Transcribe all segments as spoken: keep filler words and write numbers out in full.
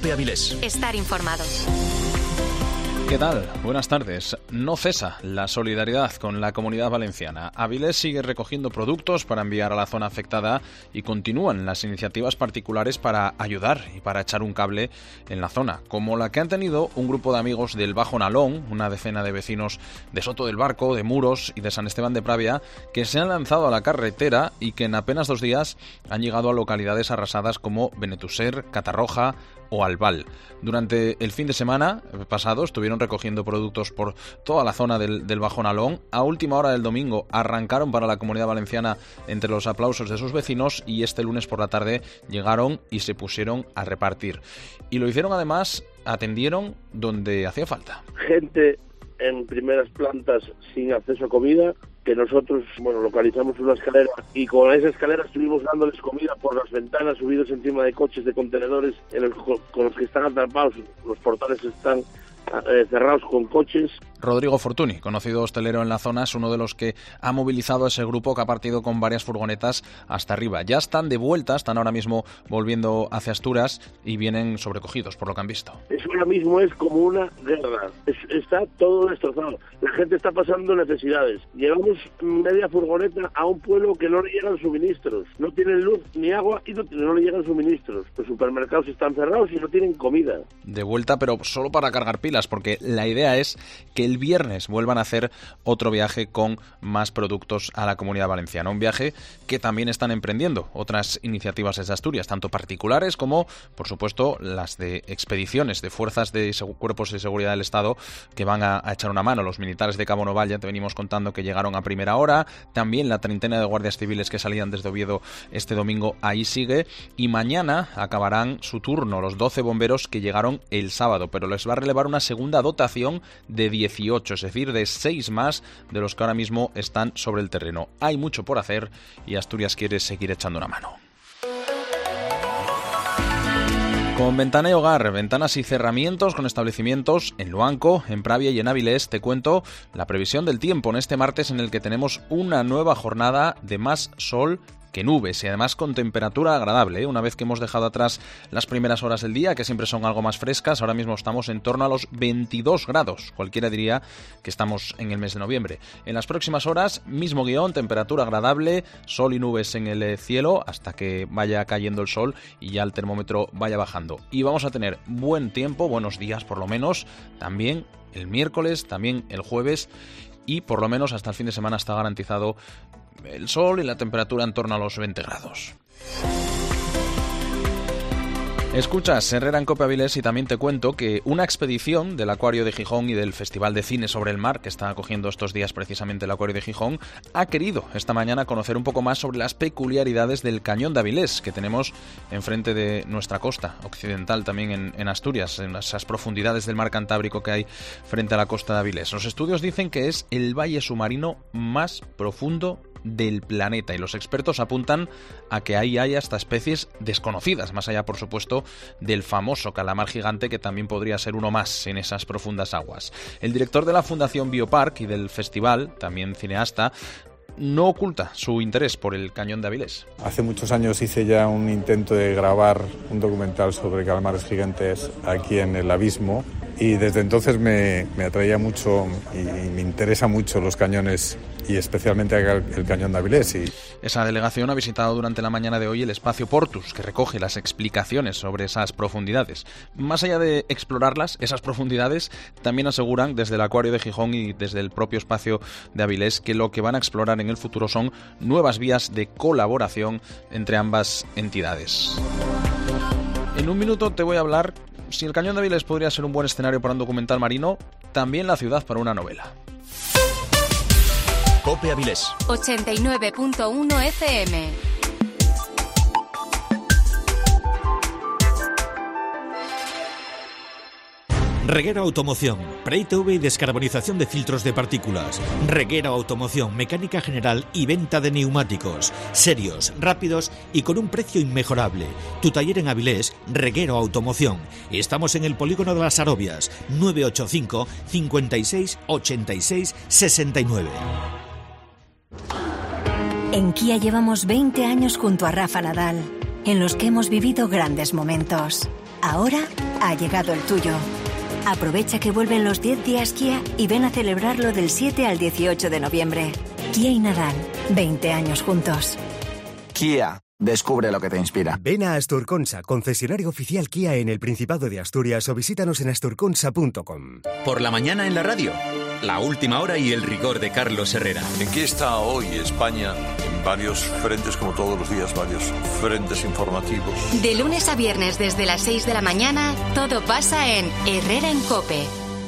Cope Avilés. Estar informado. ¿Qué tal? Buenas tardes. No cesa la solidaridad con la Comunidad Valenciana. Avilés sigue recogiendo productos para enviar a la zona afectada y continúan las iniciativas particulares para ayudar y para echar un cable en la zona, como la que han tenido un grupo de amigos del Bajo Nalón, una decena de vecinos de Soto del Barco, de Muros y de San Esteban de Pravia, que se han lanzado a la carretera y que en apenas dos días han llegado a localidades arrasadas como Benetússer, Catarroja o Albal. Durante el fin de semana pasado estuvieron recogiendo productos por toda la zona del, del Bajo Nalón. A última hora del domingo arrancaron para la Comunidad Valenciana entre los aplausos de sus vecinos y este lunes por la tarde llegaron y se pusieron a repartir. Y lo hicieron además, atendieron donde hacía falta. Gente en primeras plantas sin acceso a comida, que nosotros, bueno, localizamos una escalera y con esa escalera estuvimos dándoles comida por las ventanas, subidos encima de coches, de contenedores en el, con los que están atrapados, los portales están eh, cerrados con coches. Rodrigo Fortuny, conocido hostelero en la zona, es uno de los que ha movilizado a ese grupo que ha partido con varias furgonetas hasta arriba. Ya están de vuelta, están ahora mismo volviendo hacia Asturias y vienen sobrecogidos por lo que han visto. Eso ahora mismo es como una guerra, es, está todo destrozado, la gente está pasando necesidades. Llevamos media furgoneta a un pueblo que no le llegan suministros, no tienen luz ni agua y no, no le llegan suministros. Los supermercados están cerrados y no tienen comida. De vuelta, pero solo para cargar pilas, porque la idea es que el viernes vuelvan a hacer otro viaje con más productos a la Comunidad Valenciana. Un viaje que también están emprendiendo otras iniciativas desde Asturias, tanto particulares como, por supuesto, las de expediciones de fuerzas de cuerpos de seguridad del Estado que van a, a echar una mano. Los militares de Cabo Noval, ya te venimos contando que llegaron a primera hora. También la treintena de guardias civiles que salían desde Oviedo este domingo ahí sigue. Y mañana acabarán su turno los doce bomberos que llegaron el sábado, pero les va a relevar una segunda dotación de dieciocho, es decir, de seis más de los que ahora mismo están sobre el terreno. Hay mucho por hacer y Asturias quiere seguir echando una mano. Con Ventana y Hogar, ventanas y cerramientos con establecimientos en Luanco, en Pravia y en Avilés, te cuento la previsión del tiempo en este martes en el que tenemos una nueva jornada de más sol que nubes y además con temperatura agradable, ¿eh? Una vez que hemos dejado atrás las primeras horas del día, que siempre son algo más frescas, ahora mismo estamos en torno a los veintidós grados. Cualquiera diría que estamos en el mes de noviembre. En las próximas horas, mismo guión, temperatura agradable, sol y nubes en el cielo hasta que vaya cayendo el sol y ya el termómetro vaya bajando. Y vamos a tener buen tiempo, buenos días por lo menos, también el miércoles, también el jueves y por lo menos hasta el fin de semana está garantizado el sol y la temperatura en torno a los veinte grados. Escuchas Herrera en Cope Avilés y también te cuento que una expedición del Acuario de Gijón y del Festival de Cine sobre el Mar, que está acogiendo estos días precisamente el Acuario de Gijón, ha querido esta mañana conocer un poco más sobre las peculiaridades del Cañón de Avilés que tenemos enfrente de nuestra costa occidental, también en, en Asturias, en esas profundidades del mar Cantábrico que hay frente a la costa de Avilés. Los estudios dicen que es el valle submarino más profundo del planeta y los expertos apuntan a que ahí hay hasta especies desconocidas, más allá por supuesto del famoso calamar gigante que también podría ser uno más en esas profundas aguas. El director de la Fundación Biopark y del festival, también cineasta, no oculta su interés por el Cañón de Avilés. Hace muchos años hice ya un intento de grabar un documental sobre calamares gigantes aquí en el abismo y desde entonces me, me atraía mucho y, y me interesa mucho los cañones y especialmente el, el Cañón de Avilés. Y... Esa delegación ha visitado durante la mañana de hoy el espacio Portus, que recoge las explicaciones sobre esas profundidades. Más allá de explorarlas, esas profundidades, también aseguran desde el Acuario de Gijón y desde el propio espacio de Avilés que lo que van a explorar en el futuro son nuevas vías de colaboración entre ambas entidades. En un minuto te voy a hablar si el Cañón de Avilés podría ser un buen escenario para un documental marino, también la ciudad para una novela. Cope Avilés. ochenta y nueve punto uno F M. Reguero Automoción, pre-I T V y descarbonización de filtros de partículas. Reguero Automoción, mecánica general y venta de neumáticos. Serios, rápidos y con un precio inmejorable. Tu taller en Avilés, Reguero Automoción. Estamos en el polígono de las Arobias, nueve ocho cinco, cincuenta y seis, ochenta y seis, sesenta y nueve. En Kia llevamos veinte años junto a Rafa Nadal, en los que hemos vivido grandes momentos. Ahora ha llegado el tuyo. Aprovecha que vuelven los diez días Kia y ven a celebrarlo del siete al dieciocho de noviembre. Kia y Nadal, veinte años juntos. Kia, descubre lo que te inspira. Ven a Asturconsa, concesionario oficial Kia en el Principado de Asturias, o visítanos en asturconsa punto com. Por la mañana en la radio, la última hora y el rigor de Carlos Herrera. ¿En qué está hoy España? En varios frentes, como todos los días, varios frentes informativos. De lunes a viernes desde las seis de la mañana, todo pasa en Herrera en COPE.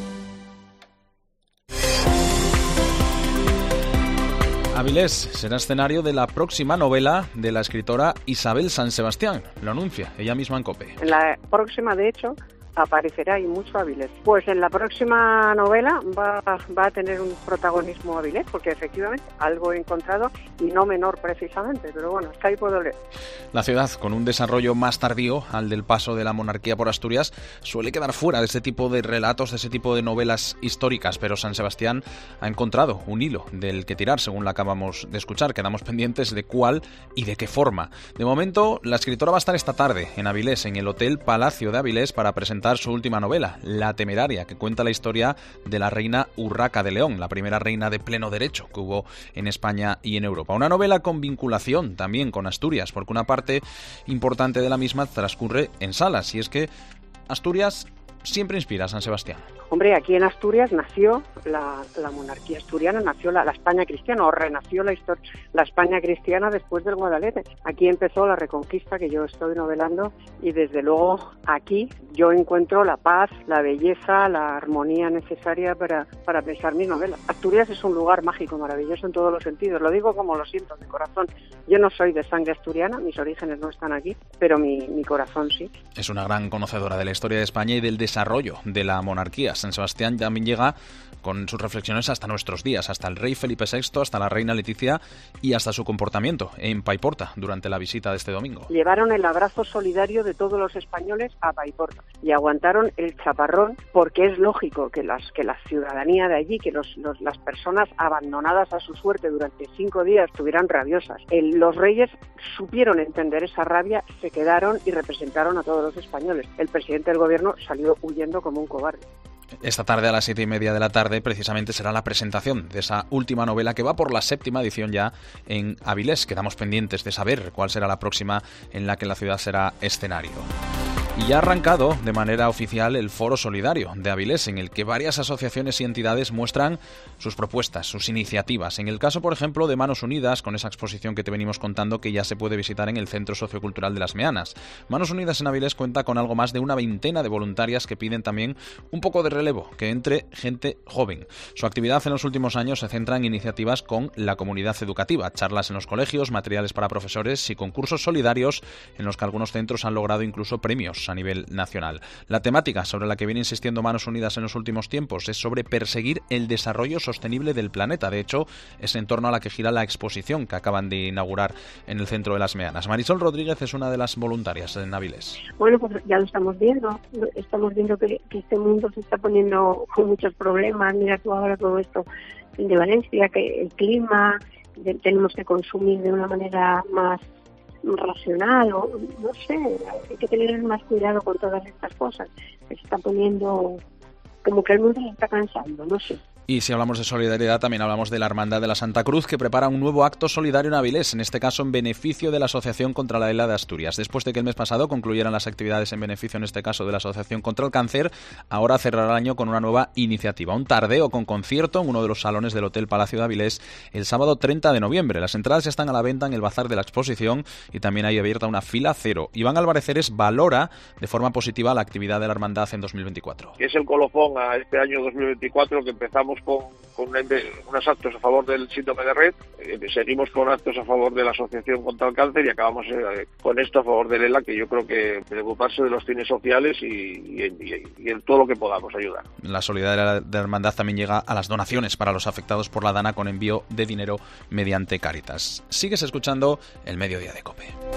Avilés será escenario de la próxima novela de la escritora Isabel San Sebastián. Lo anuncia ella misma en COPE. En la próxima, de hecho, aparecerá y mucho Avilés. Pues en la próxima novela va, va a tener un protagonismo Avilés, porque efectivamente algo he encontrado, y no menor precisamente, pero bueno, hasta ahí puedo leer. La ciudad, con un desarrollo más tardío al del paso de la monarquía por Asturias, suele quedar fuera de ese tipo de relatos, de ese tipo de novelas históricas, pero San Sebastián ha encontrado un hilo del que tirar, según la acabamos de escuchar. Quedamos pendientes de cuál y de qué forma. De momento, la escritora va a estar esta tarde en Avilés, en el Hotel Palacio de Avilés, para presentar su última novela, La Temeraria, que cuenta la historia de la reina Urraca de León, la primera reina de pleno derecho que hubo en España y en Europa. Una novela con vinculación también con Asturias, porque una parte importante de la misma transcurre en Salas, y es que Asturias siempre inspira a San Sebastián. Hombre, aquí en Asturias nació la, la monarquía asturiana, nació la, la España cristiana, o renació la, histor- la España cristiana después del Guadalete. Aquí empezó la Reconquista, que yo estoy novelando, y desde luego aquí yo encuentro la paz, la belleza, la armonía necesaria para, para pensar mis novelas. Asturias es un lugar mágico, maravilloso en todos los sentidos. Lo digo como lo siento, de corazón. Yo no soy de sangre asturiana, mis orígenes no están aquí, pero mi, mi corazón sí. Es una gran conocedora de la historia de España y del desarrollo de la monarquía. San Sebastián también llega con sus reflexiones hasta nuestros días, hasta el rey Felipe sexto, hasta la reina Leticia y hasta su comportamiento en Paiporta durante la visita de este domingo. Llevaron el abrazo solidario de todos los españoles a Paiporta y aguantaron el chaparrón, porque es lógico que las que la ciudadanía de allí, que los, los, las personas abandonadas a su suerte durante cinco días estuvieran rabiosas. El, los reyes supieron entender esa rabia, se quedaron y representaron a todos los españoles. El presidente del gobierno salió huyendo como un cobarde. Esta tarde a las siete y media de la tarde precisamente será la presentación de esa última novela que va por la séptima edición ya en Avilés. Quedamos pendientes de saber cuál será la próxima en la que la ciudad será escenario. Y ya ha arrancado de manera oficial el Foro Solidario de Avilés, en el que varias asociaciones y entidades muestran sus propuestas, sus iniciativas. En el caso, por ejemplo, de Manos Unidas, con esa exposición que te venimos contando, que ya se puede visitar en el Centro Sociocultural de Las Meanas. Manos Unidas en Avilés cuenta con algo más de una veintena de voluntarias que piden también un poco de relevo, que entre gente joven. Su actividad en los últimos años se centra en iniciativas con la comunidad educativa, charlas en los colegios, materiales para profesores y concursos solidarios en los que algunos centros han logrado incluso premios a nivel nacional. La temática sobre la que viene insistiendo Manos Unidas en los últimos tiempos es sobre perseguir el desarrollo sostenible del planeta. De hecho, es en torno a la que gira la exposición que acaban de inaugurar en el Centro de Las Meanas. Marisol Rodríguez es una de las voluntarias en Avilés. Bueno, pues ya lo estamos viendo. Estamos viendo que, que este mundo se está poniendo con muchos problemas. Mira tú ahora todo esto de Valencia, que el clima, de, tenemos que consumir de una manera más racional, o no sé, hay que tener más cuidado con todas estas cosas. Se está poniendo como que el mundo se está cansando, no sé. Y si hablamos de solidaridad, también hablamos de la Hermandad de la Santa Cruz, que prepara un nuevo acto solidario en Avilés, en este caso en beneficio de la Asociación contra la ELA de Asturias. Después de que el mes pasado concluyeran las actividades en beneficio, en este caso de la Asociación contra el Cáncer, ahora cerrará el año con una nueva iniciativa, un tardeo con concierto en uno de los salones del Hotel Palacio de Avilés el sábado treinta de noviembre. Las entradas ya están a la venta en el bazar de la exposición y también hay abierta una fila cero. Iván Álvarez Eres valora de forma positiva la actividad de la Hermandad en dos mil veinticuatro. Que es el colofón a este año dos mil veinticuatro, que empezamos con, con una, unos actos a favor del síndrome de Rett, eh, seguimos con actos a favor de la Asociación contra el Cáncer y acabamos eh, con esto a favor de ELA, que yo creo que preocuparse de los fines sociales y, y, y, y en todo lo que podamos ayudar. La solidaridad de la Hermandad también llega a las donaciones para los afectados por la Dana con envío de dinero mediante Cáritas. Sigues escuchando El Mediodía de COPE.